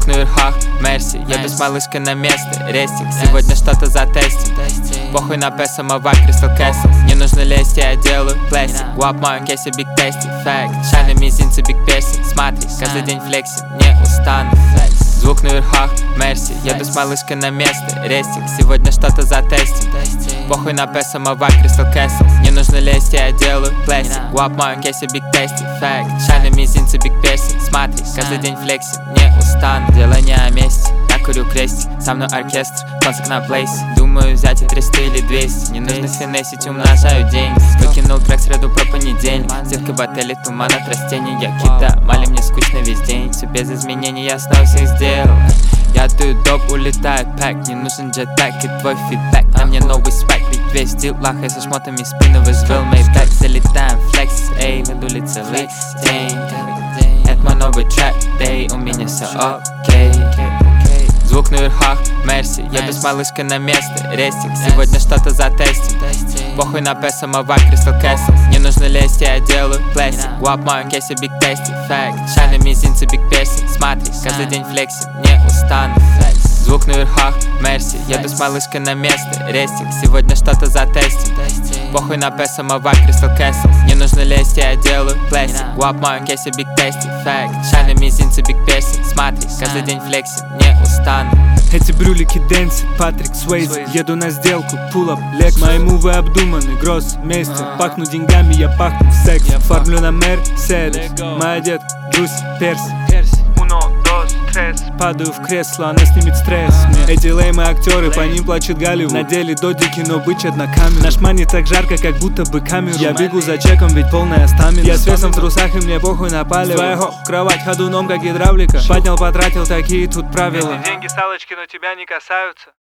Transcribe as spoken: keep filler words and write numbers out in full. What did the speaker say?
на верхах, Мерси, еду с малышкой на место. Рестик, сегодня что-то затестим. Похуй на П, самовар, Crystal Castle. Не нужно лезть, я делаю пластик. Гуап в моем кейсе, биг тести. Факт, шай на мизинце, биг перси. Смотри, каждый день флексим, не устану. Звук на верхах, Мерси, еду с малышкой на место. Рестик, сегодня что-то затестим. Похуй на П, самовар, Crystal Castle. Не нужно лезть, я делаю пластик. Гуап в моем кейсе, биг тести. Факт, шай на мизинце, биг перси. Смотри, каждый день флексим, не устану. Дело не о месте, я курю крестик. Со мной оркестр, концерт на плейсе. Думаю взять и триста или двести. Не нужно финесить, умножаю деньги. Выкинул трек среду про понедельник. Сетка в отеле, туман от растений. Я кида, мали мне скучно весь день. Все без изменений, я снова всех сделал. Я даю доп, улетает пак. Не нужен джетпак и твой фидбэк. На мне новый спайк, ведь весь в делах. Я со шмотами спину вызвал мейбэк. Залетаем флекс, эй, веду целый день. Это мой новый трап, эй, у меня все окей. Звук на верхах, Мерси, еду с малышкой на место. Рестик, сегодня что-то затестим. Похуй на П, самовар, Crystal Castle. Не нужно лезть, я делаю пластик. Гуап в моем кейсе, биг тести. Факт, шай на мизинце, биг перси. Смотри, каждый день флексим, не устану. Звук на верхах, Мерси, еду с малышкой на место. Рестик, сегодня что-то затестим. Похуй на П, самовар, Crystal Castle. Не нужно лезть, я делаю пластик. Гуап в моем кейсе, биг тести. Факт, шай на мизинце, биг перси. Смотри, каждый день флексим, не устану. Эти брюлики Дэнси, Патрик Суэйзи. Еду на сделку, пул-ап, лекс. Мои мувы обдуманы, гросс, вместе. Пахну деньгами, я пахну сексом. Фармлю на Мерседес, моя дед, Джуси, Перси. Уно, дос, стресс. Падаю в кресло, она снимет стресс. Эти леймы актеры, по ним плачет Голливуд. Надели додики, но бычат на камеру. Наш мани так жарко, как будто бы камеру. Я бегу за чеком, ведь полная стамина. Я с весом в трусах, и мне похуй на палево. Своего кровать ходуном, как гидравлика. Поднял, потратил, такие тут правила. Деньги салочки, но тебя не касаются.